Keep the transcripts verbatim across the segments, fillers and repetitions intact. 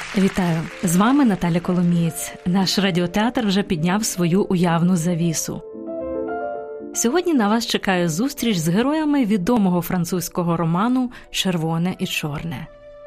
Вітаю! З вами Наталя Коломієць. Наш радіотеатр вже підняв свою уявну завісу. Сьогодні на вас чекає зустріч з героями відомого французького роману «Червоне і чорне».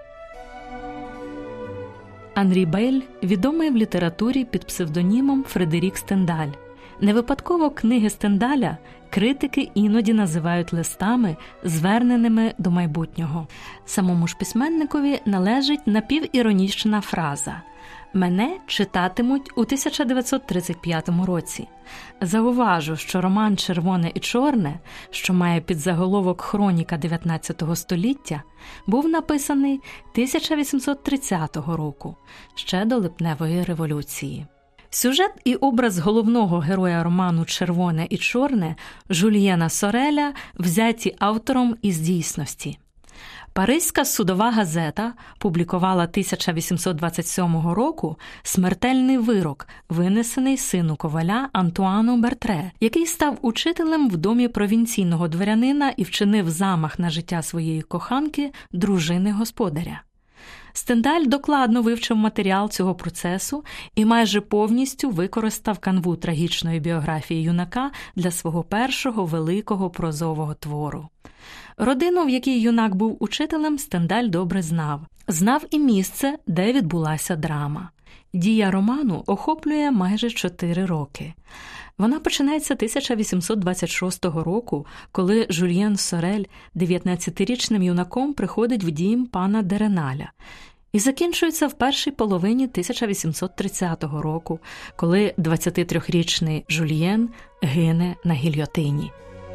Анрі Бель відомий в літературі під псевдонімом Фредерік Стендаль. Не випадково книги Стендаля критики іноді називають листами, зверненими до майбутнього. Самому ж письменникові належить напівіронічна фраза «Мене читатимуть у тисяча дев'ятсот тридцять п'ятому році». Зауважу, що роман «Червоне і чорне», що має підзаголовок «Хроніка дев'ятнадцятого століття», був написаний тисяча вісімсот тридцятого року, ще до липневої революції. Сюжет і образ головного героя роману «Червоне і чорне» Жюльєна Сореля взяті автором із дійсності. Паризька судова газета публікувала тисяча вісімсот двадцять сьомого року смертельний вирок, винесений сину коваля Антуану Бертре, який став учителем в домі провінційного дворянина і вчинив замах на життя своєї коханки, дружини господаря. Стендаль докладно вивчив матеріал цього процесу і майже повністю використав канву трагічної біографії юнака для свого першого великого прозового твору. Родину, в якій юнак був учителем, Стендаль добре знав. Знав і місце, де відбулася драма. Дія роману охоплює майже чотири роки. Вона починається тисяча вісімсот двадцять шостого року, коли Жюльєн Сорель дев'ятнадцятирічним юнаком приходить в дім пана де Реналя, і закінчується в першій половині тисяча вісімсот тридцятого року, коли двадцятитрирічний Жюльєн гине на гільйотині.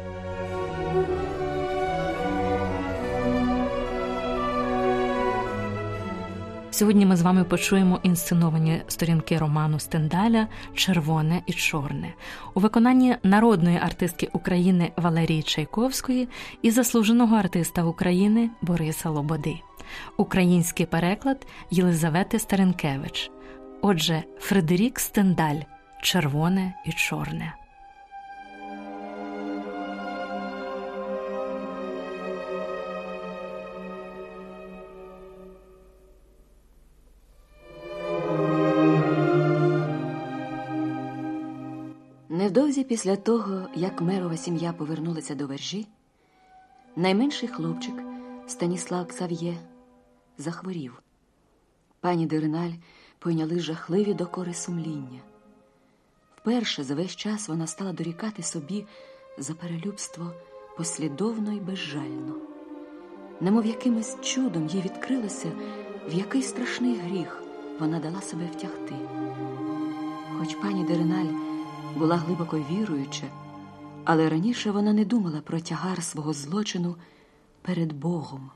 Сьогодні ми з вами почуємо інсценовані сторінки роману Стендаля «Червоне і чорне» у виконанні народної артистки України Валерії Чайковської і заслуженого артиста України Бориса Лободи. Український переклад Єлизавети Старенкевич. Отже, Фредерік Стендаль «Червоне і чорне». Невдовзі після того, як мерова сім'я повернулася до Вержі, найменший хлопчик Станіслав Ксав'є захворів. Пані де Реналь пойняли жахливі докори сумління. Вперше за весь час вона стала дорікати собі за перелюбство послідовно і безжально. Немов якимось чудом їй відкрилося, в який страшний гріх вона дала себе втягти. Хоч пані де Реналь була глибоко віруюча, але раніше вона не думала про тягар свого злочину перед Богом.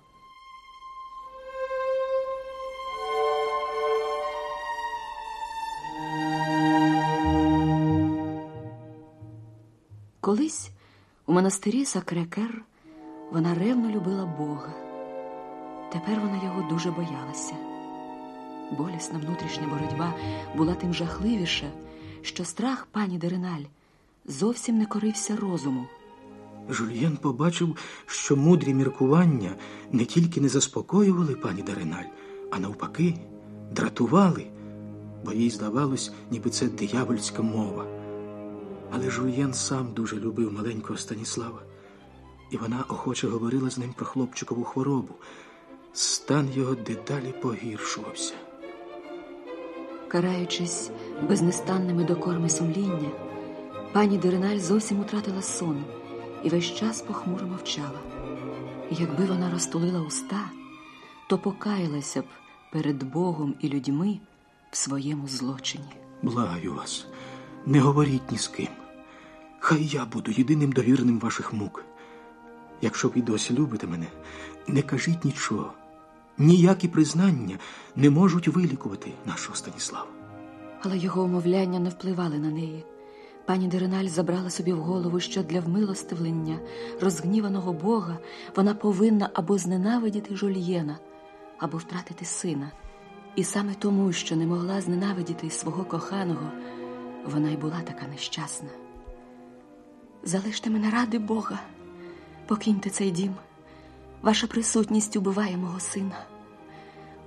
Колись у монастирі Сакре-Кер вона ревно любила Бога. Тепер вона його дуже боялася. Болісна внутрішня боротьба була тим жахливіша, що страх пані де Реналь зовсім не корився розуму. Жюльєн побачив, що мудрі міркування не тільки не заспокоювали пані де Реналь, а навпаки дратували, бо їй здавалось, ніби це диявольська мова. Але Жюльєн сам дуже любив маленького Станіслава, і вона охоче говорила з ним про хлопчикову хворобу. Стан його дедалі погіршувався. Караючись безнестанними докорами сумління, пані де Реналь зовсім утратила сон і весь час похмуро мовчала. І якби вона розтулила уста, то покаялася б перед Богом і людьми в своєму злочині. Благаю вас, не говоріть ні з ким. Хай я буду єдиним довірним ваших мук. Якщо ви досі любите мене, не кажіть нічого. Ніякі признання не можуть вилікувати нашого Станіслава. Але його умовляння не впливали на неї. Пані де Реналь забрала собі в голову, що для вмилостивлення розгніваного Бога вона повинна або зненавидіти Жюльєна, або втратити сина. І саме тому, що не могла зненавидіти свого коханого, вона й була така нещасна. «Залиште мене ради Бога, покиньте цей дім. Ваша присутність убиває мого сина.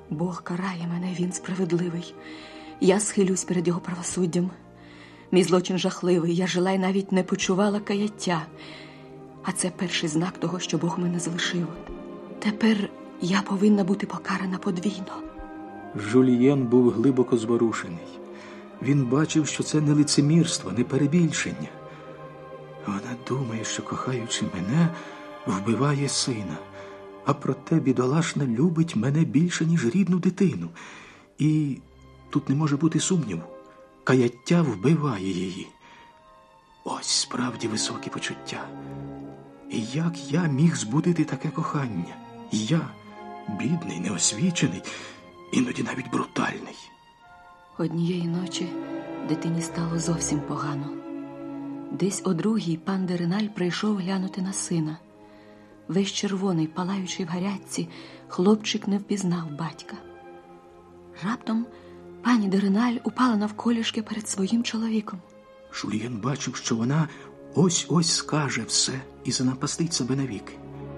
Бог карає мене, він справедливий. Я схилюсь перед його правосуддям. Мій злочин жахливий, я жила й навіть не почувала каяття. А це перший знак того, що Бог мене залишив. Тепер я повинна бути покарана подвійно. Жульєн був глибоко зворушений. Він бачив, що це не лицемірство, не перебільшення. Вона думає, що, кохаючи мене, вбиває сина. А проте бідолашна любить мене більше, ніж рідну дитину. І тут не може бути сумніву. Каяття вбиває її. Ось справді високі почуття. І як я міг збудити таке кохання? Я, бідний, неосвічений, іноді навіть брутальний. Однієї ночі дитині стало зовсім погано. Десь о другій пан Дереналь прийшов глянути на сина. Весь червоний, палаючий в гарячці, хлопчик не впізнав батька. Раптом пані Дереналь упала навколішки перед своїм чоловіком. Жульєн бачив, що вона ось-ось скаже все і занапастить себе навіки.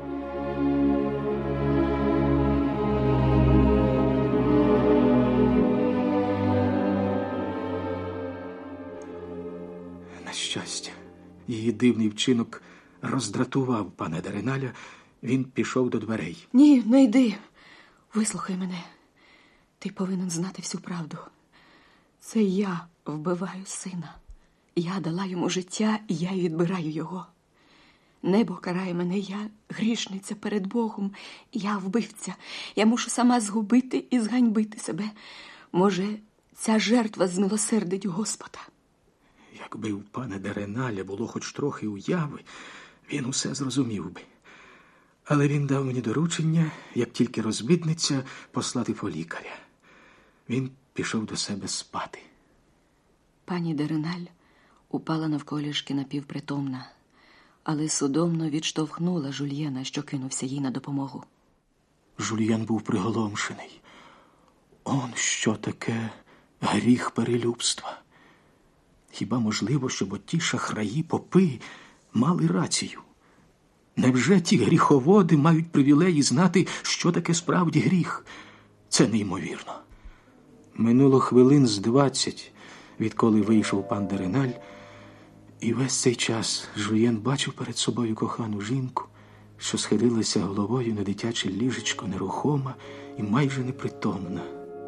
На щастя, її дивний вчинок роздратував пана Дереналя. Він пішов до дверей. Ні, не йди. Вислухай мене. Ти повинен знати всю правду. Це я вбиваю сина. Я дала йому життя, і я відбираю його. Небо карає мене, я грішниця перед Богом. Я вбивця. Я мушу сама згубити і зганьбити себе. Може, ця жертва змилосердить Господа. Якби у пана Дереналя було хоч трохи уяви, він усе зрозумів би. Але він дав мені доручення, як тільки розбиднеться, послати по лікаря. Він пішов до себе спати. Пані Дереналь упала навколішки напівпритомна, але судомно відштовхнула Жульєна, що кинувся їй на допомогу. Жульєн був приголомшений. Он що таке гріх перелюбства? Хіба можливо, щоб оті шахраї попи мали рацію? Невже ті гріховоди мають привілеї знати, що таке справді гріх? Це неймовірно. Минуло хвилин з двадцять, відколи вийшов пан Дереналь, і весь цей час Жульєн бачив перед собою кохану жінку, що схилилася головою на дитяче ліжечко, нерухома і майже непритомна.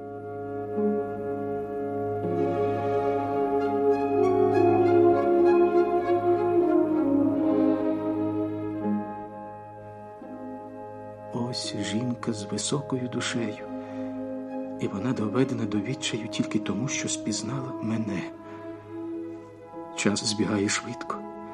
Ось жінка з високою душею, і вона доведена до відчаю тільки тому, що спізнала мене. Час збігає швидко.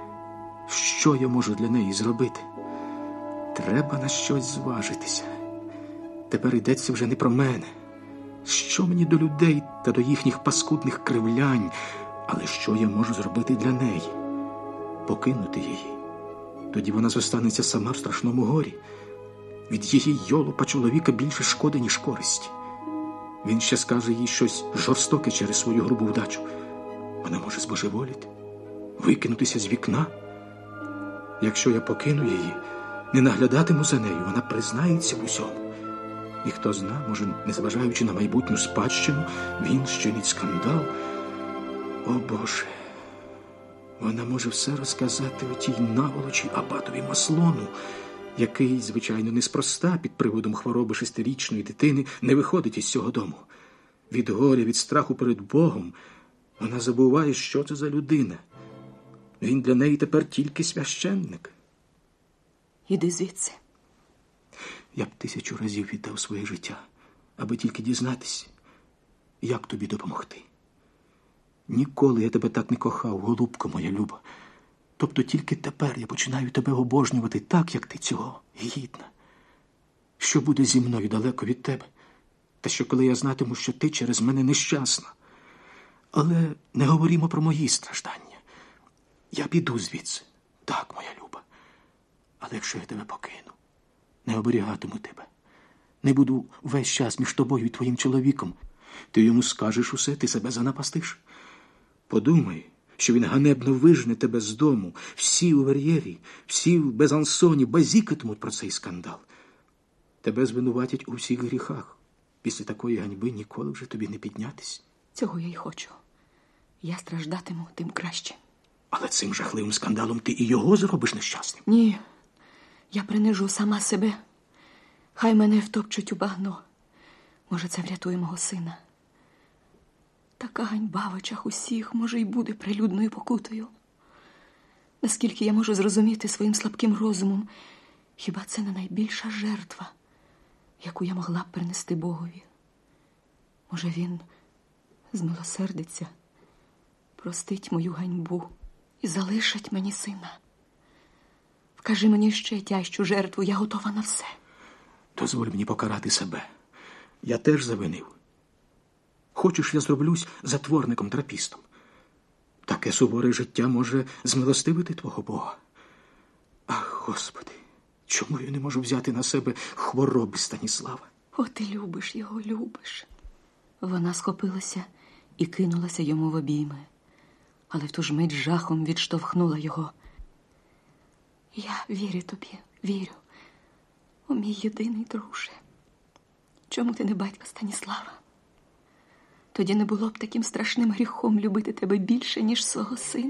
Що я можу для неї зробити? Треба на щось зважитися. Тепер йдеться вже не про мене. Що мені до людей та до їхніх паскудних кривлянь? Але що я можу зробити для неї? Покинути її. Тоді вона зостанеться сама в страшному горі. Від її йолопа чоловіка більше шкоди, ніж користі. Він ще скаже їй щось жорстоке через свою грубу вдачу. Вона може збожеволіти, викинутися з вікна. Якщо я покину її, не наглядатиму за нею, вона признається в усьому. І хто зна, може, незважаючи на майбутню спадщину, він щинить скандал. О, Боже! Вона може все розказати отій наволочі абатові Маслону, який, звичайно, неспроста під приводом хвороби шестирічної дитини не виходить із цього дому. Від горя, від страху перед Богом вона забуває, що це за людина. Він для неї тепер тільки священник. Іди звідси. Я б тисячу разів віддав своє життя, аби тільки дізнатися, як тобі допомогти. Ніколи я тебе так не кохав, голубко моя люба. Тобто тільки тепер я починаю тебе обожнювати так, як ти цього гідна. Що буде зі мною далеко від тебе? Та що коли я знатиму, що ти через мене нещасна? Але не говоримо про мої страждання. Я піду звідси, так, моя люба. Але якщо я тебе покину, не оберігатиму тебе, не буду весь час між тобою і твоїм чоловіком, ти йому скажеш усе, ти себе занапастиш. Подумай, що він ганебно вижене тебе з дому. Всі у Вер'єрі, всі в Безансоні базікатимуть про цей скандал. Тебе звинуватять у всіх гріхах. Після такої ганьби ніколи вже тобі не піднятись. Цього я й хочу. Я страждатиму, тим краще. Але цим жахливим скандалом ти і його зробиш нещасним. Ні, я принижу сама себе. Хай мене втопчуть у багно. Може, це врятує мого сина. Така ганьба в очах усіх, може, й буде прилюдною покутою. Наскільки я можу зрозуміти своїм слабким розумом, хіба це не найбільша жертва, яку я могла б принести Богові? Може, він змилосердиться, простить мою ганьбу і залишить мені сина. Вкажи мені ще тяжчу жертву, я готова на все. Дозволь мені покарати себе. Я теж завинив. Хочеш, я зроблюсь затворником-трапістом? Таке суворе життя може змилостивити твого Бога. Ах, Господи, чому я не можу взяти на себе хвороби Станіслава? О, ти любиш його, любиш. Вона схопилася і кинулася йому в обійми, але в ту ж мить жахом відштовхнула його. Я вірю тобі, вірю, о мій єдиний друже. Чому ти не батько Станіслава? Тоді не було б таким страшним гріхом любити тебе більше, ніж свого сина.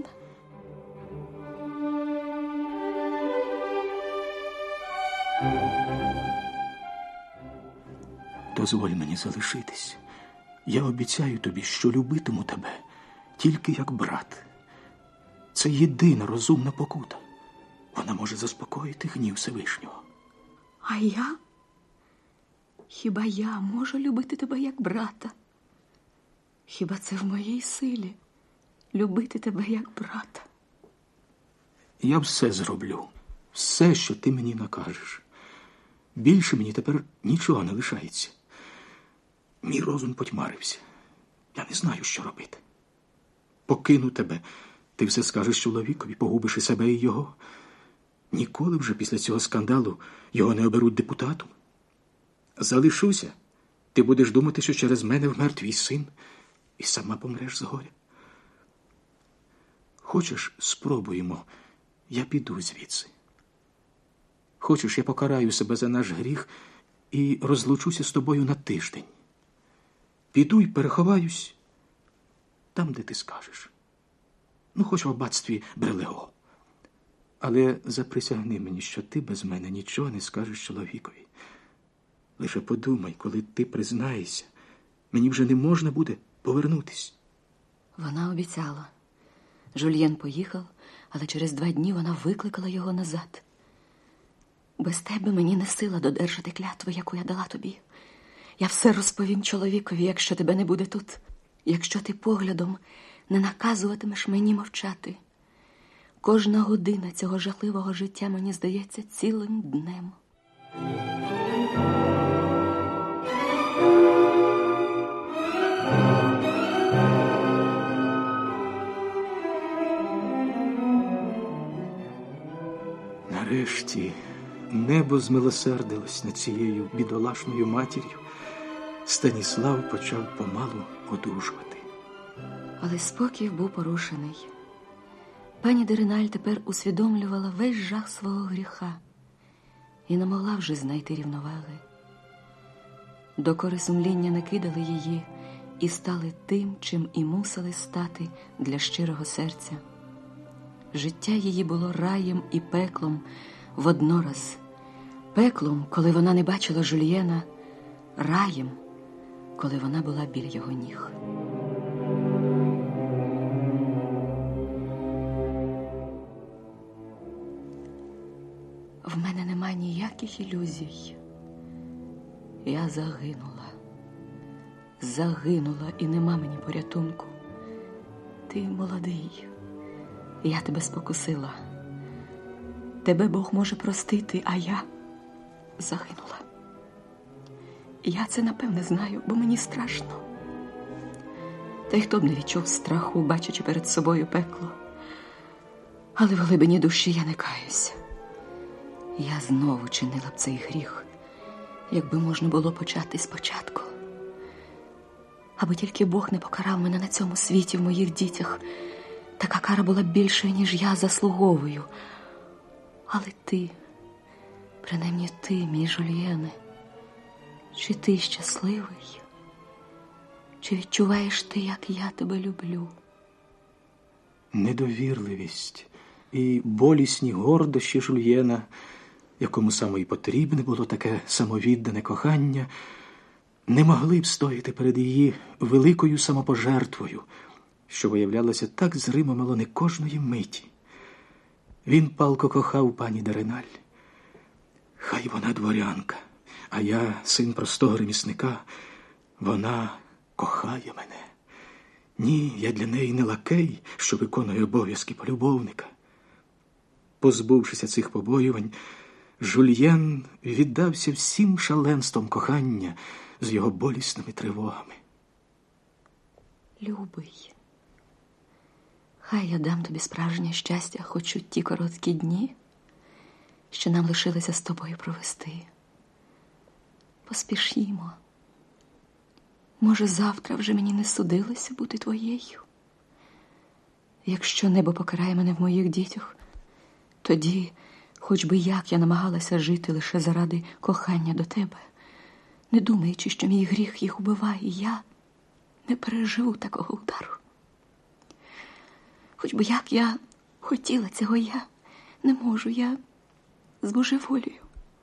Дозволь мені залишитись. Я обіцяю тобі, що любитиму тебе тільки як брат. Це єдина розумна покута. Вона може заспокоїти гнів Всевишнього. А я? Хіба я можу любити тебе як брата? Хіба це в моїй силі любити тебе як брата? Я все зроблю. Все, що ти мені накажеш. Більше мені тепер нічого не лишається. Мій розум потьмарився. Я не знаю, що робити. Покину тебе. Ти все скажеш чоловікові, погубиш і себе, і його. Ніколи вже після цього скандалу його не оберуть депутатом. Залишуся. Ти будеш думати, що через мене вмер твій син, і сама помреш з горя. Хочеш, спробуємо, я піду звідси. Хочеш, я покараю себе за наш гріх і розлучуся з тобою на тиждень. Піду й переховаюсь там, де ти скажеш. Ну, хоч в аббатстві Брелего. Але заприсягни мені, що ти без мене нічого не скажеш чоловікові. Лише подумай, коли ти признаєшся, мені вже не можна буде повернутись. Вона обіцяла. Жульєн поїхав, але через два дні вона викликала його назад. Без тебе мені не сила додержати клятви, яку я дала тобі. Я все розповім чоловікові, якщо тебе не буде тут. Якщо ти поглядом не наказуватимеш мені мовчати. Кожна година цього жахливого життя мені здається цілим днем. Нарешті небо змилосердилось над цією бідолашною матір'ю. Станіслав почав помалу одужувати. Але спокій був порушений. Пані Дереналь тепер усвідомлювала весь жах свого гріха і не могла вже знайти рівноваги. Докори сумління накидали її і стали тим, чим і мусили стати для щирого серця. Життя її було раєм і пеклом воднораз. Пеклом, коли вона не бачила Жульєна, раєм, коли вона була біля його ніг. В мене нема ніяких ілюзій. Я загинула. Загинула, і нема мені порятунку. Ти молодий. Я тебе спокусила. Тебе Бог може простити, а я загинула. Я це, напевне, знаю, бо мені страшно. Та й хто б не відчув страху, бачачи перед собою пекло. Але в глибині душі я не каюся. Я знову чинила б цей гріх, якби можна було почати спочатку. Аби тільки Бог не покарав мене на цьому світі в моїх дітях, така кара була б більшою, ніж я заслуговую. Але ти, принаймні ти, мій Жульєне, Чи ти щасливий? Чи відчуваєш ти, як я тебе люблю? Недовірливість і болісні гордощі Жульєна, якому саме і потрібне було таке самовіддане кохання, не могли б стояти перед її великою самопожертвою, що виявлялося так зримо мало не кожної миті. Він палко кохав пані де Реналь. Хай вона дворянка, а я син простого ремісника. Вона кохає мене. Ні, я для неї не лакей, що виконує обов'язки полюбовника. Позбувшися цих побоювань, Жульєн віддався всім шаленством кохання з його болісними тривогами. Любий, хай я дам тобі справжнє щастя хоч у ті короткі дні, що нам лишилося з тобою провести. Поспішімо. Може, завтра вже мені не судилося бути твоєю? Якщо небо покарає мене в моїх дітях, тоді, хоч би як я намагалася жити лише заради кохання до тебе, не думаючи, що мій гріх їх убиває, я не переживу такого удару. Хоч би як я хотіла цього, я не можу, я збожеволію.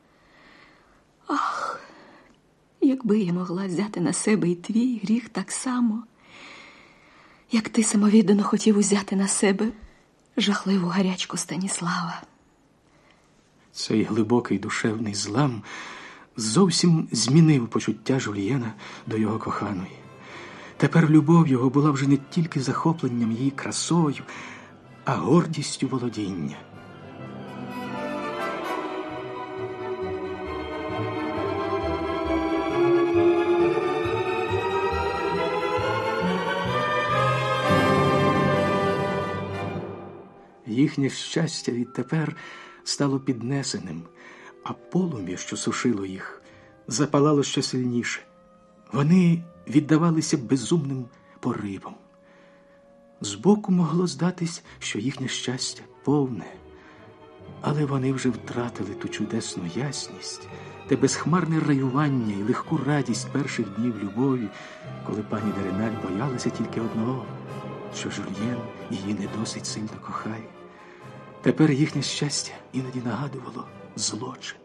Ах, якби я могла взяти на себе і твій гріх так само, як ти самовіддано хотів узяти на себе жахливу гарячку Станіслава. Цей глибокий душевний злам зовсім змінив почуття Жульєна до його коханої. Тепер любов його була вже не тільки захопленням її красою, а гордістю володіння. Їхнє щастя відтепер стало піднесеним, а полум'я, що сушило їх, запалало ще сильніше. Вони віддавалися безумним поривам. Збоку могло здатись, що їхнє щастя повне, але вони вже втратили ту чудесну ясність, те безхмарне раювання і легку радість перших днів любові, коли пані де Реналь боялася тільки одного, що Жульєн її не досить сильно кохає. Тепер їхнє щастя іноді нагадувало злочин.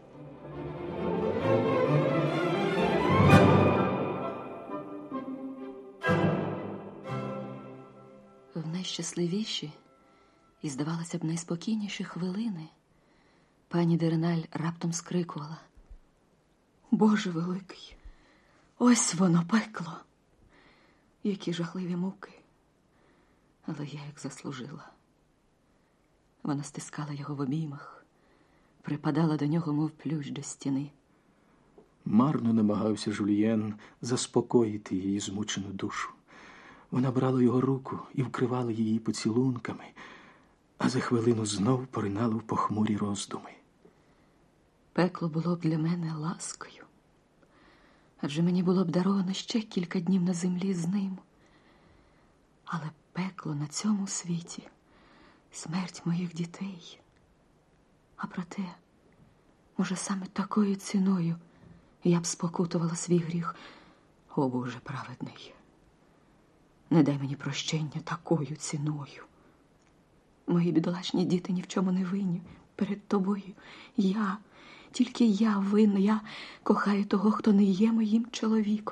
В найщасливіші і, здавалося б, найспокійніші хвилини пані де Реналь раптом скрикувала: «Боже великий, ось воно, пекло! Які жахливі муки! Але я їх заслужила». Вона стискала його в обіймах, припадала до нього, мов плющ до стіни. Марно намагався Жульєн заспокоїти її змучену душу. Вона брала його руку і вкривала її поцілунками, а за хвилину знов поринала в похмурі роздуми. Пекло було б для мене ласкою, адже мені було б даровано ще кілька днів на землі з ним. Але пекло на цьому світі — смерть моїх дітей. А проте, може, саме такою ціною я б спокутувала свій гріх. О, Боже праведний, не дай мені прощення такою ціною. Мої бідолашні діти ні в чому не винні перед тобою. Я, тільки я винна, я кохаю того, хто не є моїм чоловіком.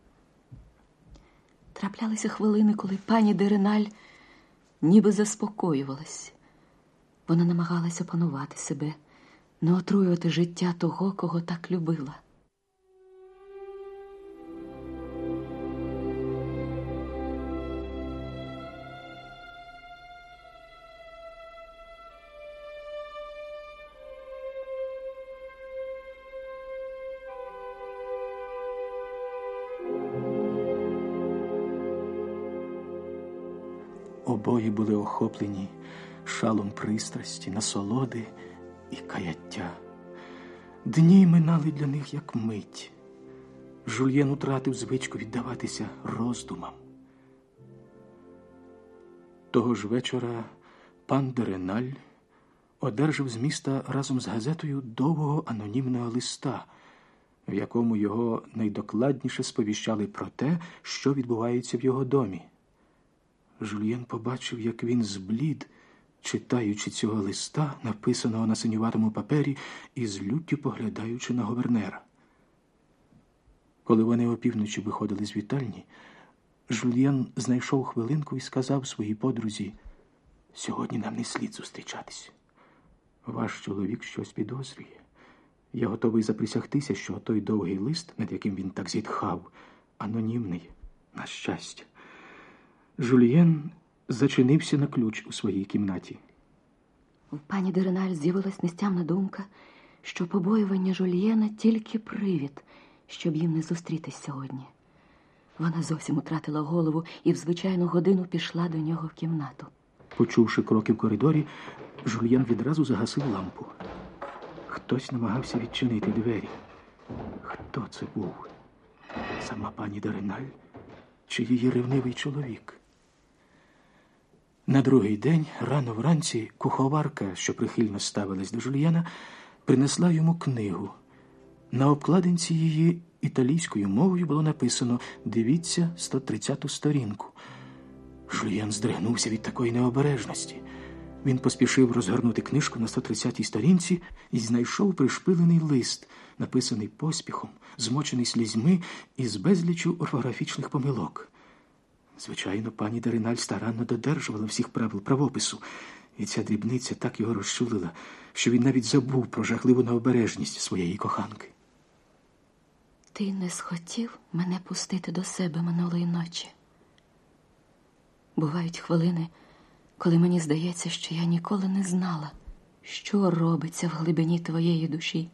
Траплялися хвилини, коли пані де Реналь ніби заспокоювалась. Вона намагалася опанувати себе, не отруювати життя того, кого так любила. Обоє були охоплені шалом пристрасті, насолоди і каяття. Дні минали для них як мить. Жульєн утратив звичку віддаватися роздумам. Того ж вечора пан де Реналь одержав з міста разом з газетою довгого анонімного листа, в якому його найдокладніше сповіщали про те, що відбувається в його домі. Жюльєн побачив, як він зблід, читаючи цього листа, написаного на синюватому папері, і з люттю поглядаючи на гувернера. Коли вони опівночі виходили з вітальні, Жюльєн знайшов хвилинку і сказав своїй подрузі: «Сьогодні нам не слід зустрічатись. Ваш чоловік щось підозрює. Я готовий заприсягтися, що той довгий лист, над яким він так зітхав, анонімний, на щастя». Жюльєн зачинився на ключ у своїй кімнаті. У пані де Реналь з'явилась нестямна думка, що побоювання Жюльєна тільки привід, щоб їм не зустрітись сьогодні. Вона зовсім утратила голову і в звичайну годину пішла до нього в кімнату. Почувши кроки в коридорі, Жюльєн відразу загасив лампу. Хтось намагався відчинити двері. Хто це був? Сама пані де Реналь чи її ревнивий чоловік? На другий день, рано вранці, куховарка, що прихильно ставилась до Жюльєна, принесла йому книгу. На обкладинці її італійською мовою було написано «Дивіться сто тридцяту сторінку». Жюльєн здригнувся від такої необережності. Він поспішив розгорнути книжку на сто тридцятій сторінці і знайшов пришпилений лист, написаний поспіхом, змочений слізьми і з безлічю орфографічних помилок. Звичайно, пані де Реналь старанно додержувала всіх правил правопису, і ця дрібниця так його розчулила, що він навіть забув про жахливу необережність своєї коханки. Ти не схотів мене пустити до себе минулої ночі. Бувають хвилини, коли мені здається, що я ніколи не знала, що робиться в глибині твоєї душі.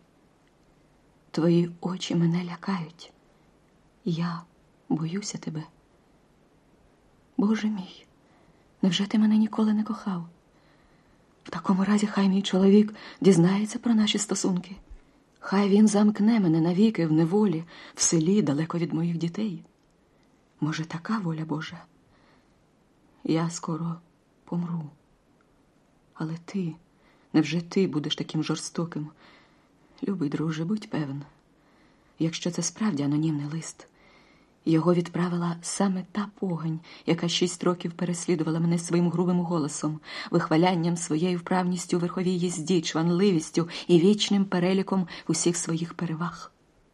Твої очі мене лякають. Я боюся тебе. Боже мій, невже ти мене ніколи не кохав? В такому разі хай мій чоловік дізнається про наші стосунки. Хай він замкне мене навіки в неволі, в селі, далеко від моїх дітей. Може, така воля Божа? Я скоро помру. Але ти, невже ти будеш таким жорстоким? Любий друже, будь певен, якщо це справді анонімний лист, його відправила саме та погань, яка шість років переслідувала мене своїм грубим голосом, вихвалянням своєю вправністю у верховій їзді, чванливістю і вічним переліком усіх своїх переваг.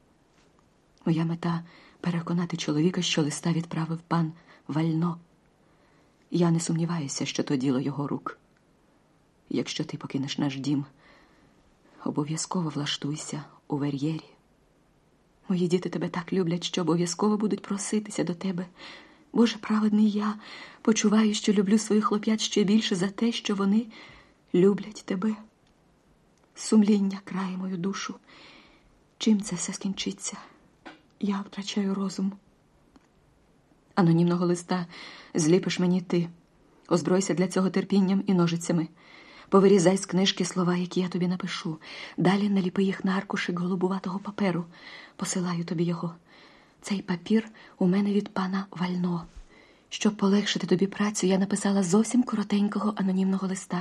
Моя мета – переконати чоловіка, що листа відправив пан Вально. Я не сумніваюся, що то діло його рук. Якщо ти покинеш наш дім, обов'язково влаштуйся у Вер'єрі. Мої діти тебе так люблять, що обов'язково будуть проситися до тебе. Боже праведний, я почуваю, що люблю своїх хлоп'ят ще більше за те, що вони люблять тебе. Сумління крає мою душу. Чим це все скінчиться? Я втрачаю розум. Анонімного листа зліпиш мені ти. Озбройся для цього терпінням і ножицями. Повирізай з книжки слова, які я тобі напишу. Далі наліпи їх на аркушик голубуватого паперу. Посилаю тобі його. Цей папір у мене від пана Вально. Щоб полегшити тобі працю, я написала зовсім коротенького анонімного листа.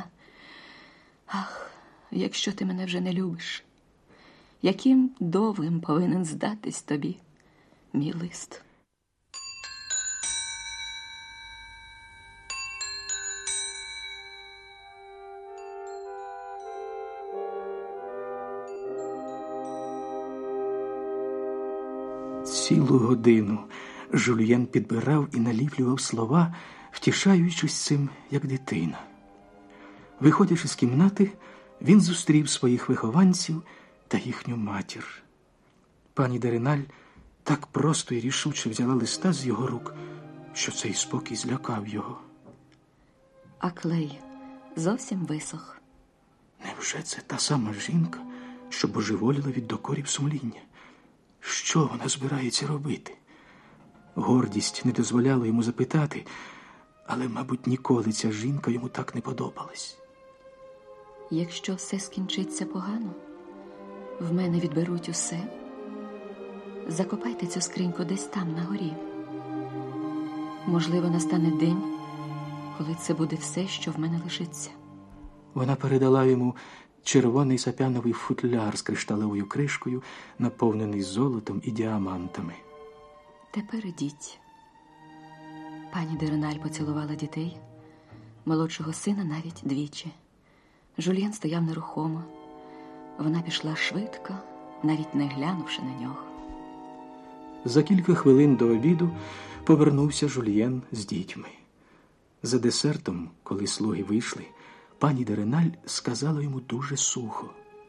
Ах, якщо ти мене вже не любиш, яким довгим повинен здатись тобі мій лист. Цілу годину Жюльєн підбирав і наліплював слова, втішаючись цим, як дитина. Виходячи з кімнати, він зустрів своїх вихованців та їхню матір. Пані де Реналь так просто і рішуче взяла листа з його рук, що цей спокій злякав його. А клей зовсім висох. Невже це та сама жінка, що божеволіла від докорів сумління? Що вона збирається робити? Гордість не дозволяла йому запитати, але, мабуть, ніколи ця жінка йому так не подобалась. Якщо все скінчиться погано, в мене відберуть усе. Закопайте цю скриньку десь там, на горі. Можливо, настане день, коли це буде все, що в мене лишиться. Вона передала йому червоний сапяновий футляр з кришталевою кришкою, наповнений золотом і діамантами. Тепер ідіть. Пані де Реналь поцілувала дітей, молодшого сина навіть двічі. Жульєн стояв нерухомо. Вона пішла швидко, навіть не глянувши на нього. За кілька хвилин до обіду повернувся Жульєн з дітьми. За десертом, коли слуги вийшли, пані де Реналь сказала йому дуже сухо.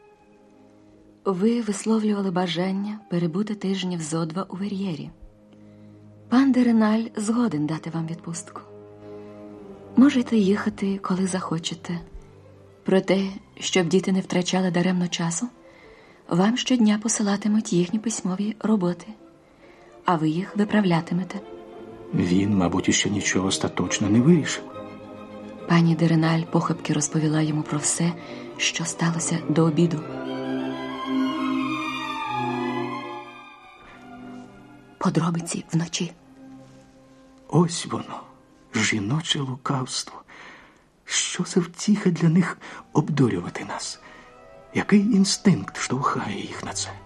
Ви висловлювали бажання перебути тижнів зо два у Вер'єрі. Пан де Реналь згоден дати вам відпустку. Можете їхати, коли захочете. Проте, щоб діти не втрачали даремно часу, вам щодня посилатимуть їхні письмові роботи, а ви їх виправлятимете. Він, мабуть, іще нічого остаточно не вирішив. Пані де Реналь похапки розповіла йому про все, що сталося до обіду. Подробиці вночі. Ось воно, жіноче лукавство. Що за втіха для них обдурювати нас? Який інстинкт штовхає їх на це?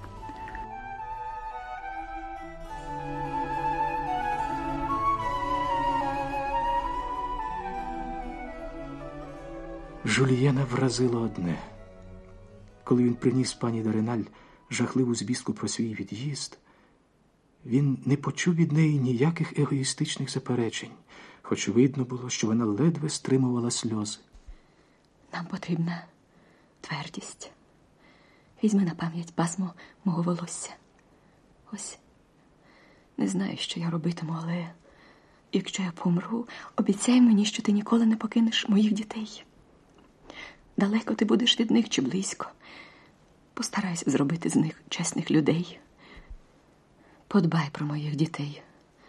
Жульєна вразило одне. Коли він приніс пані де Реналь жахливу звістку про свій від'їзд, він не почув від неї ніяких егоїстичних заперечень, хоч видно було, що вона ледве стримувала сльози. Нам потрібна твердість. Візьми на пам'ять пасмо мого волосся. Ось, не знаю, що я робитиму, але якщо я помру, обіцяй мені, що ти ніколи не покинеш моїх дітей. Далеко ти будеш від них чи близько. Постарайся зробити з них чесних людей. Подбай про моїх дітей.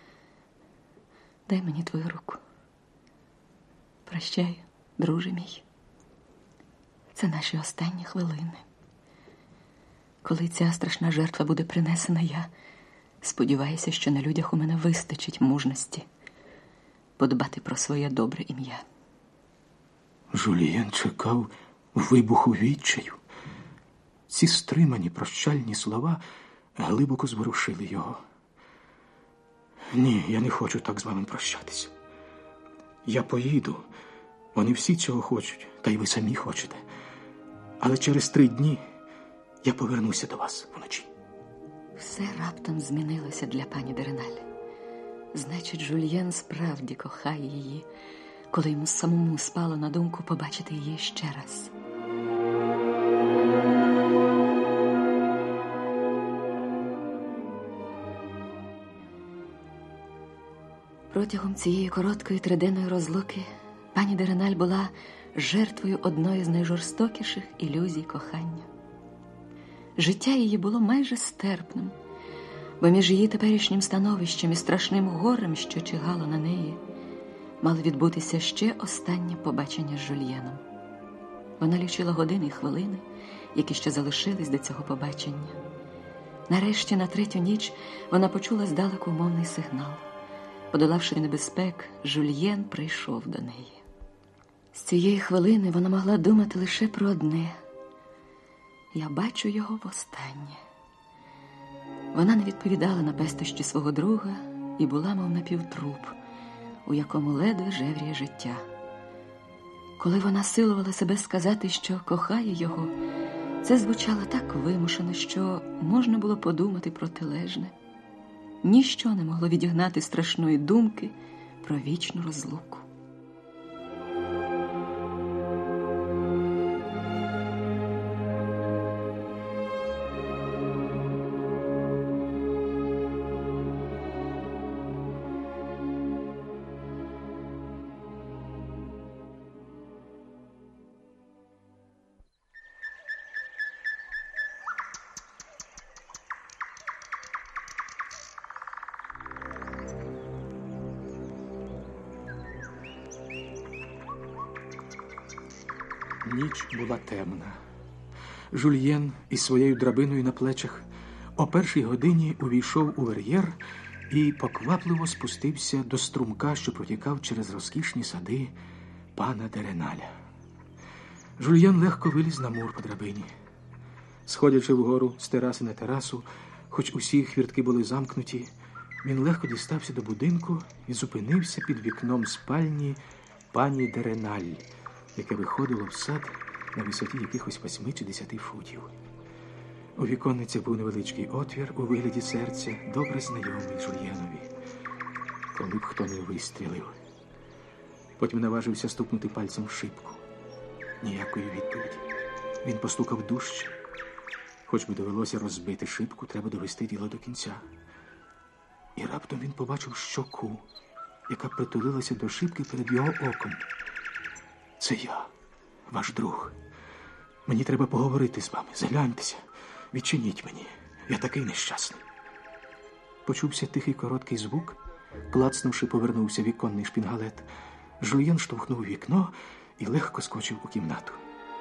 Дай мені твою руку. Прощай, друже мій. Це наші останні хвилини. Коли ця страшна жертва буде принесена, я сподіваюся, що на людях у мене вистачить мужності подбати про своє добре ім'я. Жульєн чекав вибуху відчаю. Ці стримані прощальні слова глибоко зворушили його. Ні, я не хочу так з вами прощатися. Я поїду. Вони всі цього хочуть, та й ви самі хочете. Але через три дні я повернуся до вас вночі. Все раптом змінилося для пані де Реналь. Значить, Жульєн справді кохає її, коли йому самому спало на думку побачити її ще раз. Протягом цієї короткої триденної розлуки пані де Реналь була жертвою одної з найжорстокіших ілюзій кохання. Життя її було майже стерпним, бо між її теперішнім становищем і страшним горем, що чигало на неї, мало відбутися ще останнє побачення з Жульєном. Вона лічила години і хвилини, які ще залишились до цього побачення. Нарешті, на третю ніч, вона почула здалеку мовний сигнал. Подолавши небезпек, Жульєн прийшов до неї. З цієї хвилини вона могла думати лише про одне – я бачу його востаннє. Вона не відповідала на пестощі свого друга і була, мов напівтруп, у якому ледве жевріє життя. Коли вона силувала себе сказати, що кохає його, це звучало так вимушено, що можна було подумати протилежне. Ніщо не могло відігнати страшної думки про вічну розлуку. Ніч була темна. Жульєн із своєю драбиною на плечах о першій годині увійшов у Вер'єр і поквапливо спустився до струмка, що протікав через розкішні сади пана де Реналя. Жульєн легко виліз на мур по драбині. Сходячи вгору з тераси на терасу, хоч усі хвіртки були замкнуті, він легко дістався до будинку і зупинився під вікном спальні пані де Реналь, яке виходило в сад на висоті якихось восьми чи десяти футів. У віконницях був невеличкий отвір у вигляді серця, добре знайомий Жульєнові. Коли б хто не вистрілив. Потім наважився стукнути пальцем в шибку. Ніякої відповіді. Він постукав дужче. Хоч би довелося розбити шибку, треба довести діло до кінця. І раптом він побачив щоку, яка притулилася до шибки перед його оком. Це я, ваш друг. Мені треба поговорити з вами. Загляньтеся. Відчиніть мені. Я такий нещасний. Почувся тихий короткий звук. Клацнувши, повернувся віконний шпінгалет. Жульєн штовхнув вікно і легко скочив у кімнату.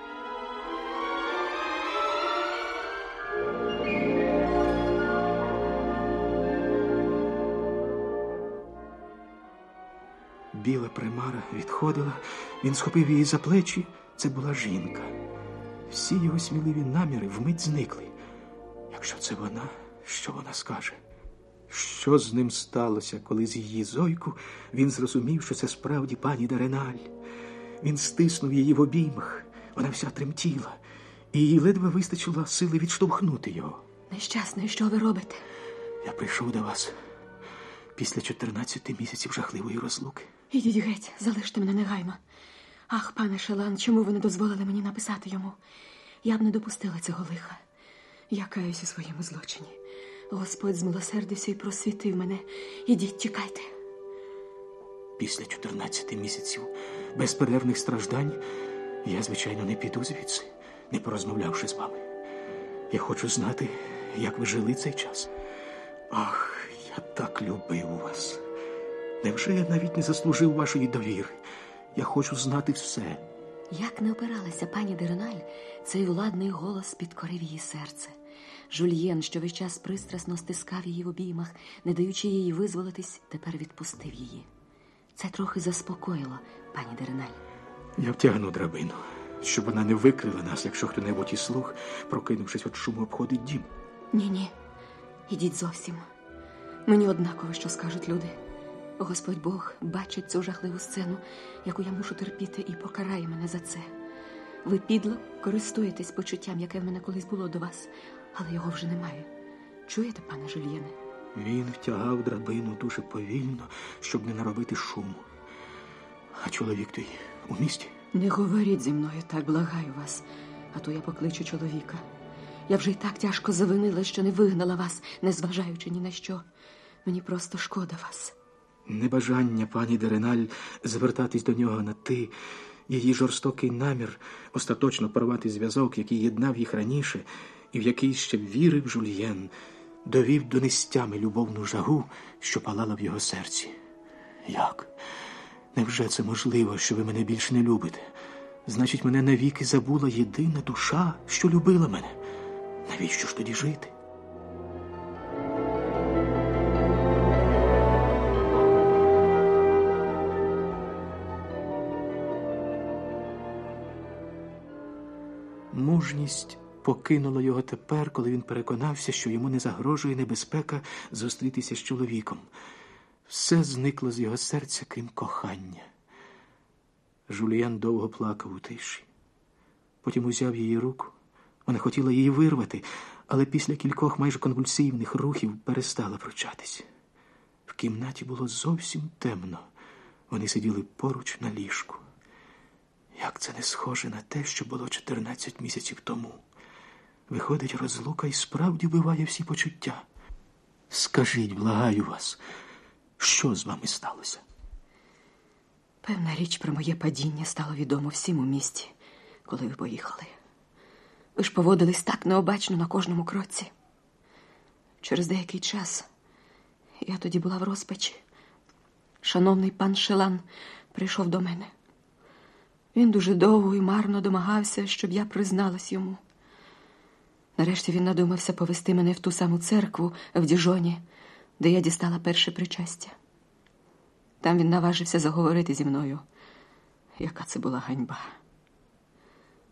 Біла примара відходила, він схопив її за плечі. Це була жінка. Всі його сміливі наміри вмить зникли. Якщо це вона, що вона скаже? Що з ним сталося, коли з її зойку він зрозумів, що це справді пані де Реналь? Він стиснув її в обіймах, вона вся тремтіла, і їй ледве вистачило сили відштовхнути його. Нещасний, що ви робите? Я прийшов до вас після чотирнадцяти місяців жахливої розлуки. Ідіть геть, залиште мене негайно. Ах, пане Шелан, чому ви не дозволили мені написати йому? Я б не допустила цього лиха. Я каюсь у своєму злочині. Господь змилосердився і просвітив мене. Ідіть, тікайте. Після чотирнадцяти місяців безперервних страждань я, звичайно, не піду звідси, не порозмовлявши з вами. Я хочу знати, як ви жили цей час. Ах, я так любив вас. Невже я навіть не заслужив вашої довіри? Я хочу знати все. Як не опиралася пані де Реналь, цей владний голос підкорив її серце. Жульєн, що весь час пристрасно стискав її в обіймах, не даючи їй визволитись, тепер відпустив її. Це трохи заспокоїло пані де Реналь. Я втягну драбину, щоб вона не викрила нас, якщо хто-небудь із слуг, прокинувшись від шуму, обходить дім. Ні-ні, ідіть зовсім. Мені однаково, що скажуть люди. Господь Бог бачить цю жахливу сцену, яку я мушу терпіти, і покарає мене за це. Ви підло користуєтесь почуттям, яке в мене колись було до вас, але його вже немає. Чуєте, пане Жульєне? Він втягав драбину дуже повільно, щоб не наробити шуму. А чоловік той у місті? Не говоріть зі мною так, благаю вас, а то я покличу чоловіка. Я вже й так тяжко завинила, що не вигнала вас, незважаючи ні на що. Мені просто шкода вас. Небажання пані де Реналь звертатись до нього на «ти», її жорстокий намір остаточно порвати зв'язок, який єднав їх раніше, і в який ще вірив Жульєн, довів до нестями любовну жагу, що палала в його серці. Як? Невже це можливо, що ви мене більше не любите? Значить, мене навіки забула єдина душа, що любила мене. Навіщо ж тоді жити? Мужність покинула його тепер, коли він переконався, що йому не загрожує небезпека зустрітися з чоловіком. Все зникло з його серця, крім кохання. Жульєн довго плакав у тиші. Потім узяв її руку. Вона хотіла її вирвати, але після кількох майже конвульсивних рухів перестала пручатись. В кімнаті було зовсім темно. Вони сиділи поруч на ліжку. Як це не схоже на те, що було чотирнадцять місяців тому. Виходить, розлука і справді вбиває всі почуття. Скажіть, благаю вас, що з вами сталося? Певна річ про моє падіння стало відомо всім у місті, коли ви поїхали. Ви ж поводились так необачно на кожному кроці. Через деякий час, я тоді була в розпачі, шановний пан Шелан прийшов до мене. Він дуже довго і марно домагався, щоб я призналась йому. Нарешті він надумався повести мене в ту саму церкву в Діжоні, де я дістала перше причастя. Там він наважився заговорити зі мною. Яка це була ганьба.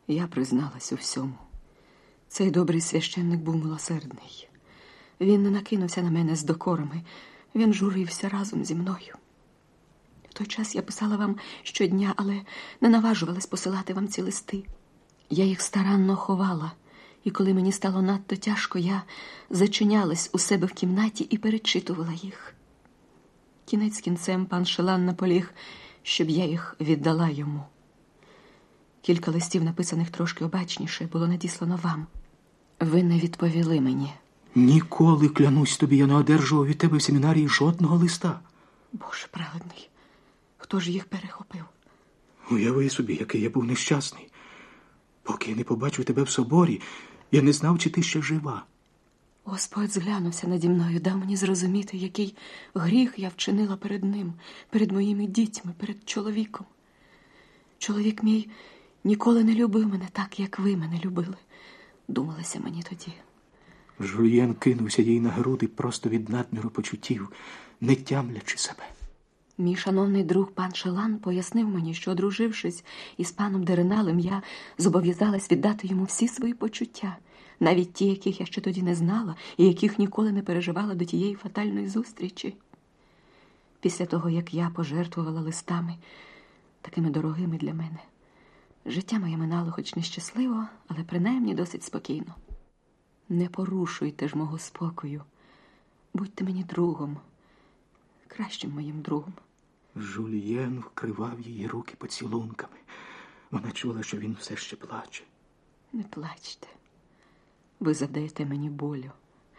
Я призналась у всьому. Цей добрий священник був милосердний. Він не накинувся на мене з докорами. Він журився разом зі мною. В той час я писала вам щодня, але не наважувалась посилати вам ці листи. Я їх старанно ховала, і коли мені стало надто тяжко, я зачинялась у себе в кімнаті і перечитувала їх. Кінець кінцем пан Шелан наполіг, щоб я їх віддала йому. Кілька листів, написаних трошки обачніше, було надіслано вам. Ви не відповіли мені. Ніколи, клянусь тобі, я не одержував від тебе в семінарії жодного листа. Боже праведний, хто ж їх перехопив? Уяви собі, який я був нещасний. Поки я не побачив тебе в соборі, я не знав, чи ти ще жива. Господь зглянувся наді мною, дав мені зрозуміти, який гріх я вчинила перед ним, перед моїми дітьми, перед чоловіком. Чоловік мій ніколи не любив мене так, як ви мене любили. Думалося мені тоді. Жульєн кинувся їй на груди просто від надміру почуттів, не тямлячи себе. Мій шановний друг пан Шелан пояснив мені, що, одружившись із паном де Реналем, я зобов'язалась віддати йому всі свої почуття, навіть ті, яких я ще тоді не знала і яких ніколи не переживала до тієї фатальної зустрічі. Після того, як я пожертвувала листами, такими дорогими для мене, життя моє минало хоч нещасливо, але принаймні досить спокійно. Не порушуйте ж мого спокою. Будьте мені другом, кращим моїм другом. Жульєн вкривав її руки поцілунками. Вона чула, що він все ще плаче. Не плачте. Ви завдаєте мені болю.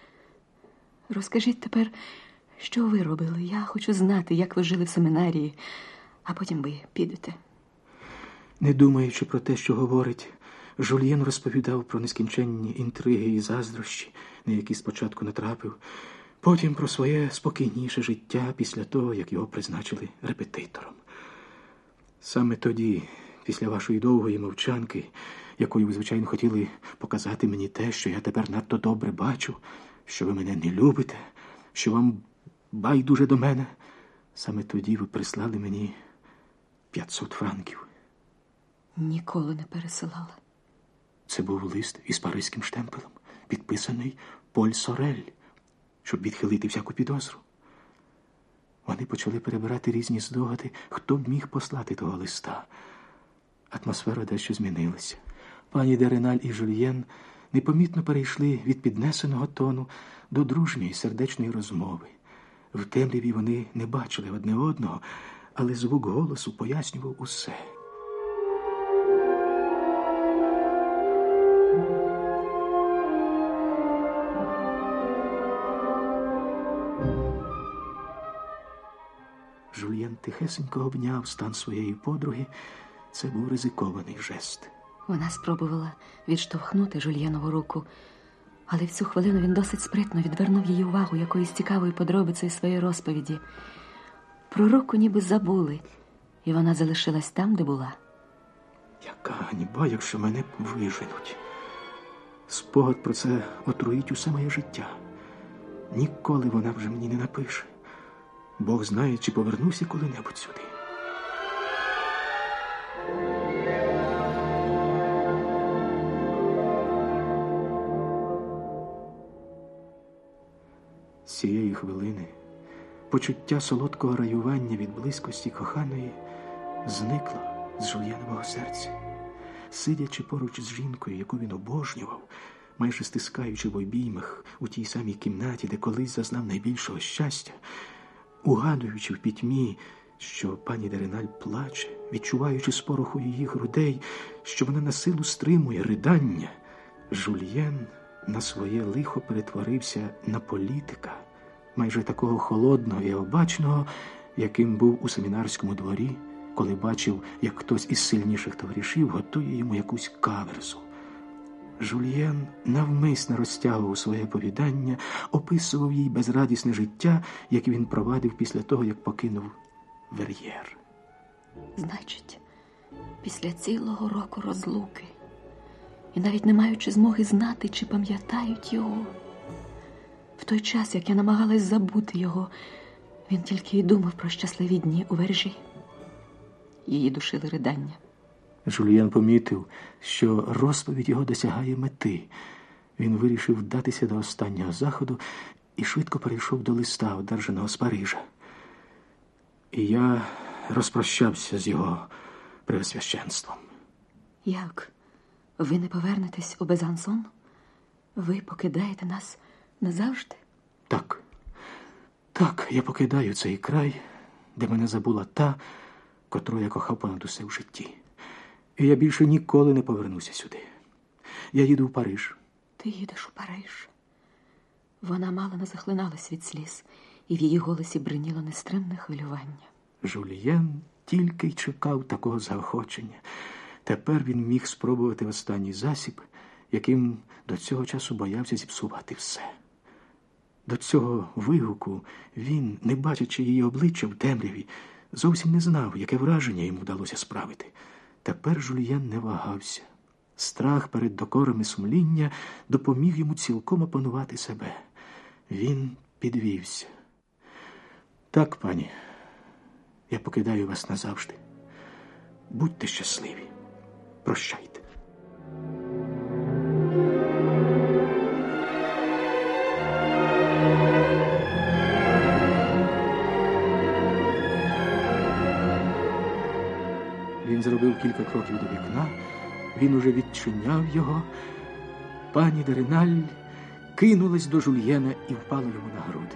Розкажіть тепер, що ви робили. Я хочу знати, як ви жили в семінарії, а потім ви підете. Не думаючи про те, що говорить, Жульєн розповідав про нескінченні інтриги і заздрощі, на які спочатку натрапив, потім про своє спокійніше життя після того, як його призначили репетитором. Саме тоді, після вашої довгої мовчанки, якою ви, звичайно, хотіли показати мені те, що я тепер надто добре бачу, що ви мене не любите, що вам байдуже до мене, саме тоді ви прислали мені п'ятсот франків. Ніколи не пересилала. Це був лист із паризьким штемпелем, підписаний Поль Сорель, щоб відхилити всяку підозру. Вони почали перебирати різні здогади, хто б міг послати того листа. Атмосфера дещо змінилася. Пані де Реналь і Жульєн непомітно перейшли від піднесеного тону до дружньої сердечної розмови. В темряві вони не бачили одне одного, але звук голосу пояснював усе. Жульєн тихесенько обняв стан своєї подруги. Це був ризикований жест. Вона спробувала відштовхнути Жульєнову руку, але в цю хвилину він досить спритно відвернув її увагу якоюсь цікавою подробицею своєї розповіді. Про руку ніби забули, і вона залишилась там, де була. Яка ганьба, якщо мене виженуть. Спогад про це отруїть усе моє життя. Ніколи вона вже мені не напише. Бог знає, чи повернуся коли-небудь сюди. З цієї хвилини почуття солодкого раювання від близькості коханої зникло з Жульєнового серця. Сидячи поруч з жінкою, яку він обожнював, майже стискаючи в обіймах у тій самій кімнаті, де колись зазнав найбільшого щастя, угадуючи в пітьмі, що пані де Реналь плаче, відчуваючи з пороху її грудей, що вона на силу стримує ридання, Жульєн на своє лихо перетворився на політика, майже такого холодного і обачного, яким був у семінарському дворі, коли бачив, як хтось із сильніших товаришів готує йому якусь каверзу. Жульєн навмисно розтягував своє повідання, описував їй безрадісне життя, яке він провадив після того, як покинув Вер'єр. Значить, після цілого року розлуки, і навіть не маючи змоги знати, чи пам'ятають його, в той час, як я намагалась забути його, він тільки й думав про щасливі дні у Вержі. Її душили ридання. Жульєн помітив, що розповідь його досягає мети. Він вирішив вдатися до останнього заходу і швидко перейшов до листа, одержаного з Парижа. І я розпрощався з його преосвященством. Як? Ви не повернетесь у Безансон? Ви покидаєте нас назавжди? Так. Так, я покидаю цей край, де мене забула та, котру я кохав понад усе в житті. І я більше ніколи не повернуся сюди. Я їду в Париж. Ти їдеш у Париж? Вона мало не захлиналась від сліз, і в її голосі бриніло нестримне хвилювання. Жульєн тільки й чекав такого заохочення. Тепер він міг спробувати останній засіб, яким до цього часу боявся зіпсувати все. До цього вигуку він, не бачачи її обличчя в темряві, зовсім не знав, яке враження йому вдалося справити. Тепер Жульєн не вагався. Страх перед докорами сумління допоміг йому цілком опанувати себе. Він підвівся. Так, пані, я покидаю вас назавжди. Будьте щасливі. Прощайте. Він зробив кілька кроків до вікна. Він уже відчиняв його. Пані де Реналь кинулась до Жульєна і впала йому на груди.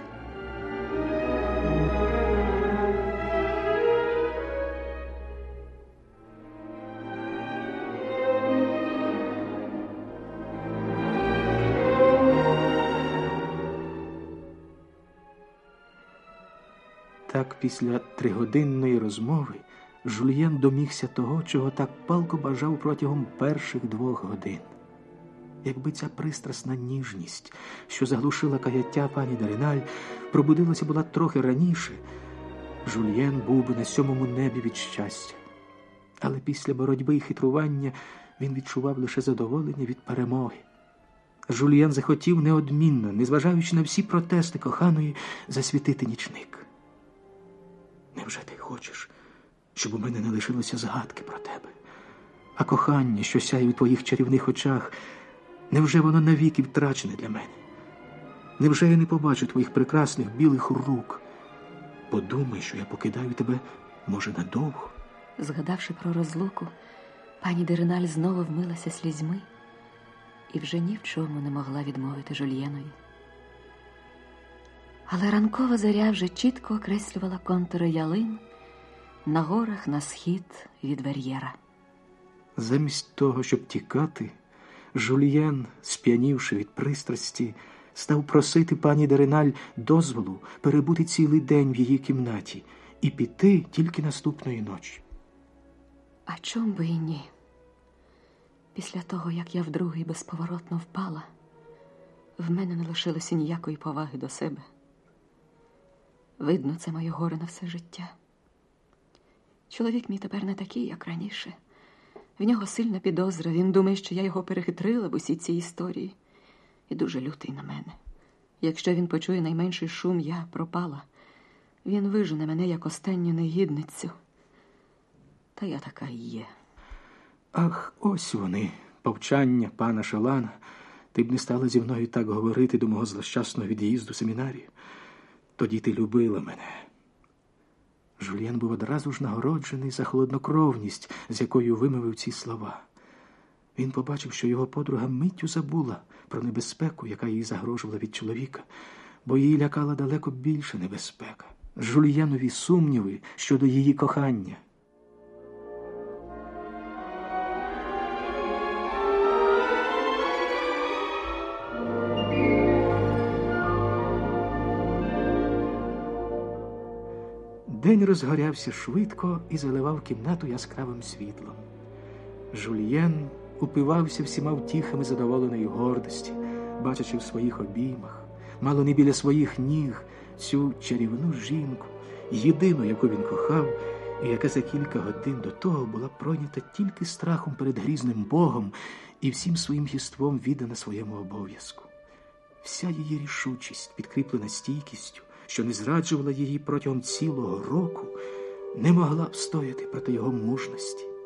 Так, після тригодинної розмови Жульєн домігся того, чого так палко бажав протягом перших двох годин. Якби ця пристрасна ніжність, що заглушила каяття пані де Реналь, пробудилася була трохи раніше, Жульєн був би на сьомому небі від щастя. Але після боротьби і хитрування він відчував лише задоволення від перемоги. Жульєн захотів неодмінно, незважаючи на всі протести коханої, засвітити нічник. Невже ти хочеш, щоб у мене не лишилося згадки про тебе? А кохання, що сяє у твоїх чарівних очах, невже воно навіки втрачене для мене? Невже я не побачу твоїх прекрасних білих рук? Подумай, що я покидаю тебе, може, надовго. Згадавши про розлуку, пані де Реналь знову вмилася слізьми і вже ні в чому не могла відмовити Жульєнові. Але ранкова зоря вже чітко окреслювала контури ялин на горах на схід від Вер'єра. Замість того, щоб тікати, Жульєн, сп'янівши від пристрасті, став просити пані де Реналь дозволу перебути цілий день в її кімнаті і піти тільки наступної ночі. А чом би і ні? Після того, як я вдруге й безповоротно впала, в мене не лишилося ніякої поваги до себе. Видно, це моє горе на все життя. Чоловік мій тепер не такий, як раніше. В нього сильна підозра. Він думає, що я його перехитрила в усій цій історії. І дуже лютий на мене. Якщо він почує найменший шум, я пропала. Він вижене мене як останню негідницю. Та я така і є. Ах, ось вони, повчання пана Шелана. Ти б не стала зі мною так говорити до мого злощасного від'їзду семінарію. Тоді ти любила мене. Жульєн був одразу ж нагороджений за холоднокровність, з якою вимовив ці слова. Він побачив, що його подруга миттю забула про небезпеку, яка їй загрожувала від чоловіка, бо її лякала далеко більша небезпека. Жульєнові сумніви щодо її кохання. День розгорявся швидко і заливав кімнату яскравим світлом. Жульєн упивався всіма втіхами задоволеної гордості, бачачи в своїх обіймах, мало не біля своїх ніг, цю чарівну жінку, єдину, яку він кохав, і яка за кілька годин до того була пройнята тільки страхом перед грізним Богом і всім своїм єством віддана своєму обов'язку. Вся її рішучість, підкріплена стійкістю, що не зраджувала її протягом цілого року, не могла встояти проти його мужності.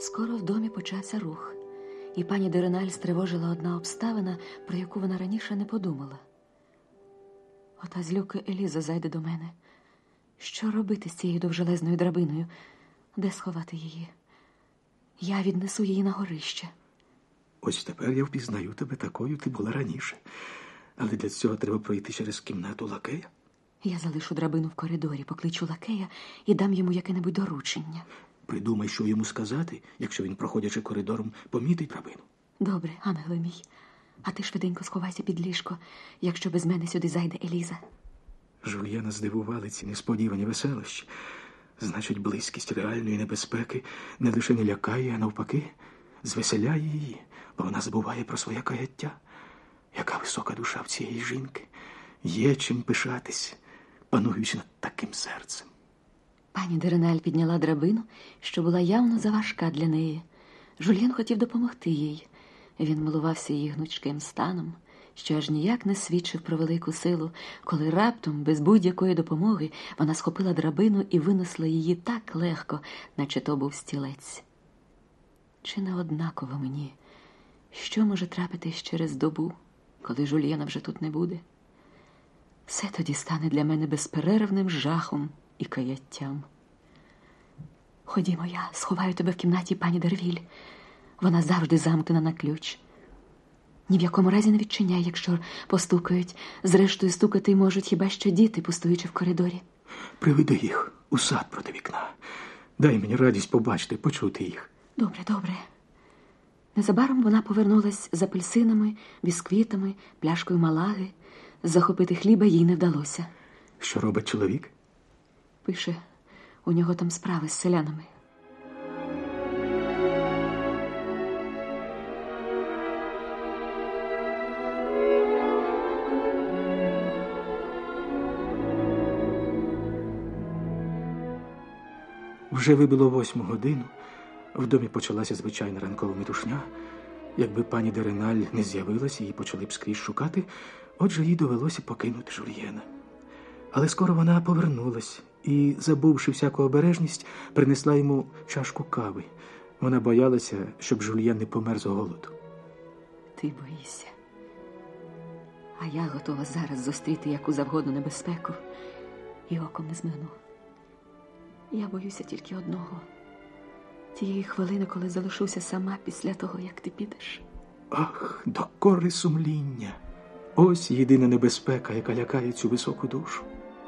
Скоро в домі почався рух, і пані Дереналь стривожила одна обставина, про яку вона раніше не подумала. Ота злюка Еліза зайде до мене. Що робити з цією довжелезною драбиною? Де сховати її? Я віднесу її на горище. Ось тепер я впізнаю тебе такою, ти була раніше. Але для цього треба пройти через кімнату лакея. Я залишу драбину в коридорі, покличу лакея і дам йому яке-небудь доручення. Придумай, що йому сказати, якщо він, проходячи коридором, помітить драбину. Добре, ангеле мій. А ти швиденько сховайся під ліжко, якщо без мене сюди зайде Еліза. Жульєна здивували ці несподівані веселощі. Значить, близькість реальної небезпеки не лише не лякає, а навпаки, звеселяє її, бо вона забуває про своє каяття. Яка висока душа в цієї жінки. Є чим пишатись, пануючи над таким серцем. Пані Дереналь підняла драбину, що була явно заважка для неї. Жульєн хотів допомогти їй. Він милувався її гнучким станом, що аж ніяк не свідчив про велику силу, коли раптом, без будь-якої допомоги, вона схопила драбину і винесла її так легко, наче то був стілець. Чи не однаково мені, що може трапитись через добу, коли Жульєна вже тут не буде? Все тоді стане для мене безперервним жахом і каяттям. Ходімо, я сховаю тебе в кімнаті пані Дервіль. Вона завжди замкнена на ключ. Ні в якому разі не відчиняй, якщо постукають. Зрештою, стукати можуть хіба що діти, пустуючи в коридорі. Приведи їх у сад проти вікна. Дай мені радість побачити, почути їх. Добре, добре. Незабаром вона повернулась з апельсинами, бісквітами, пляшкою малаги. Захопити хліба їй не вдалося. Що робить чоловік? Пише, у нього там справи з селянами. Вже вибило восьму годину, в домі почалася звичайна ранкова метушня. Якби пані Дереналь не з'явилася, її почали б скрізь шукати, отже, їй довелося покинути Жульєна. Але скоро вона повернулась і, забувши всяку обережність, принесла йому чашку кави. Вона боялася, щоб Жульєн не помер з голоду. Ти боїшся. А я готова зараз зустріти яку завгодно небезпеку і оком не змигну. Я боюся тільки одного. Тієї хвилини, коли залишуся сама після того, як ти підеш. Ах, докори сумління. Ось єдина небезпека, яка лякає цю високу душу.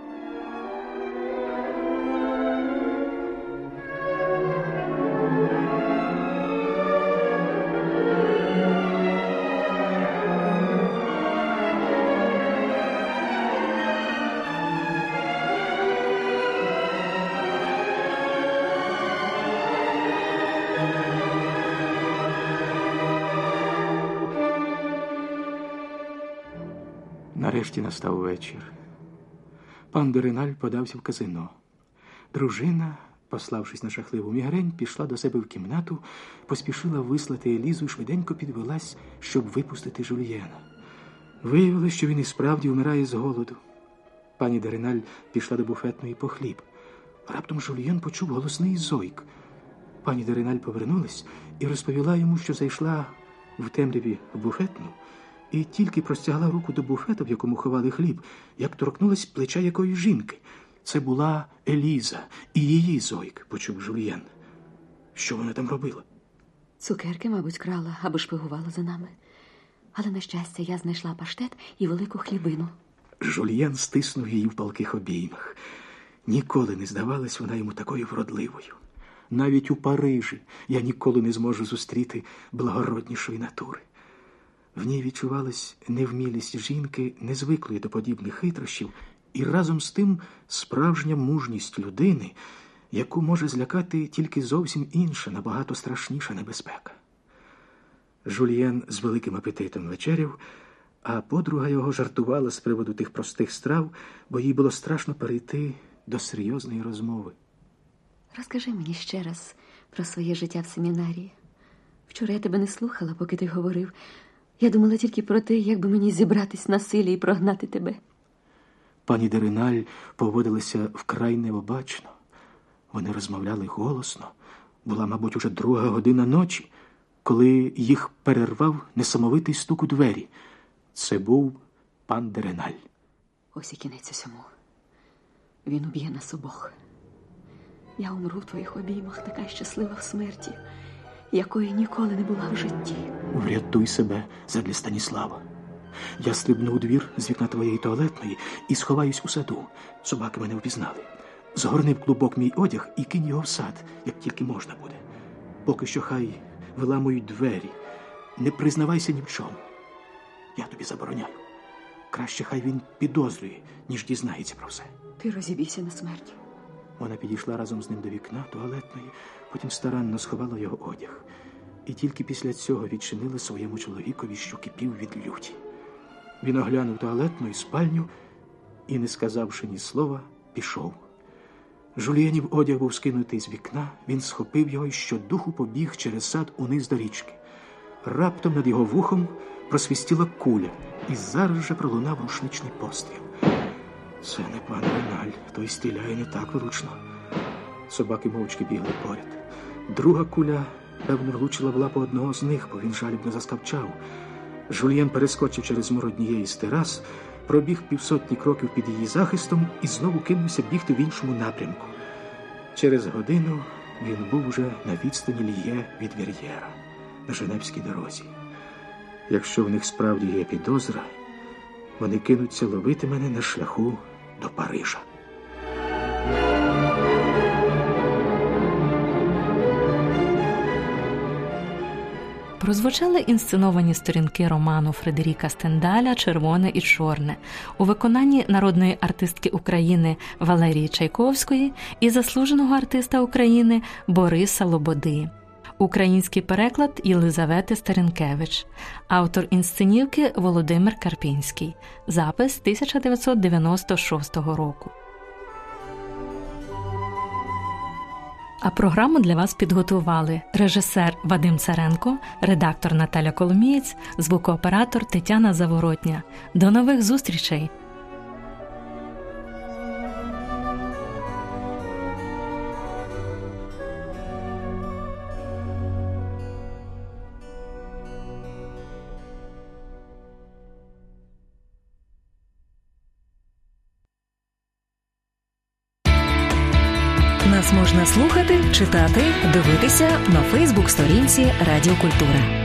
Нарешті настав вечір. Пан Дереналь подався в казино. Дружина, пославшись на жахливу мігрень, пішла до себе в кімнату, поспішила вислати Елізу і швиденько підвелась, щоб випустити Жульєна. Виявилось, що він і справді вмирає з голоду. Пані Дереналь пішла до буфетної по хліб. Раптом Жульєн почув голосний зойк. Пані Дереналь повернулась і розповіла йому, що зайшла в темряві в буфетну, і тільки простягла руку до буфета, в якому ховали хліб, як торкнулась плеча якоїсь жінки. Це була Еліза, і її зойк, почув Жульєн. Що вона там робила? Цукерки, мабуть, крала або шпигувала за нами. Але, на щастя, я знайшла паштет і велику хлібину. Жульєн стиснув її в палких обіймах. Ніколи не здавалась вона йому такою вродливою. Навіть у Парижі я ніколи не зможу зустріти благороднішої натури. В ній відчувалась невмілість жінки, незвиклої до подібних хитрощів, і разом з тим справжня мужність людини, яку може злякати тільки зовсім інша, набагато страшніша небезпека. Жульєн з великим апетитом вечеряв, а подруга його жартувала з приводу тих простих страв, бо їй було страшно перейти до серйозної розмови. Розкажи мені ще раз про своє життя в семінарії. Вчора я тебе не слухала, поки ти говорив. Я думала тільки про те, як би мені зібратись на силі і прогнати тебе. Пані Дереналь поводилася вкрай необачно. Вони розмовляли голосно, Була, мабуть, уже друга година ночі, коли їх перервав несамовитий стук у двері. Це був пан Дереналь. Ось і кінець усьому. Він уб'є нас обох. Я умру в твоїх обіймах, така щаслива в смерті, якої ніколи не була в житті. Врятуй себе задля Станіслава. Я стрибну у двір з вікна твоєї туалетної і сховаюсь у саду. Собаки мене впізнали. Згорни в клубок мій одяг і кинь його в сад, як тільки можна буде. Поки що хай виламують двері. Не признавайся ні в чому. Я тобі забороняю. Краще хай він підозрює, ніж дізнається про все. Ти розібійся на смерть. Вона підійшла разом з ним до вікна туалетної, потім старанно сховала його одяг. І тільки після цього відчинила своєму чоловікові, що кипів від люті. Він оглянув туалетну і спальню і, не сказавши ні слова, пішов. Жульєнів одяг був скинутий з вікна, він схопив його і щодуху побіг через сад униз до річки. Раптом над його вухом просвістіла куля, і зараз же пролунав рушничний постріл. Це не пан Дереналь, той стріляє не так влучно. Собаки мовчки бігли поряд. Друга куля, певно, влучила в лапу одного з них, бо він жалібно заскавчав. Жульєн перескочив через мур однієї з терас, пробіг півсотні кроків під її захистом і знову кинувся бігти в іншому напрямку. Через годину він був уже на відстані ліє від Вер'єра, на Женевській дорозі. Якщо в них справді є підозра, вони кинуться ловити мене на шляху до Парижа. Прозвучали інсценовані сторінки роману Фредеріка Стендаля «Червоне і чорне» у виконанні народної артистки України Валерії Чайковської і заслуженого артиста України Бориса Лободи. Український переклад Єлизавети Старенкевич. Автор інсценівки Володимир Карпінський. Запис тисяча дев'ятсот дев'яносто шостого року. А програму для вас підготували режисер Вадим Царенко, редактор Наталя Коломієць, звукооператор Тетяна Заворотня. До нових зустрічей! Нас можна слухати, читати, дивитися на Фейсбук-сторінці Радіо Культура.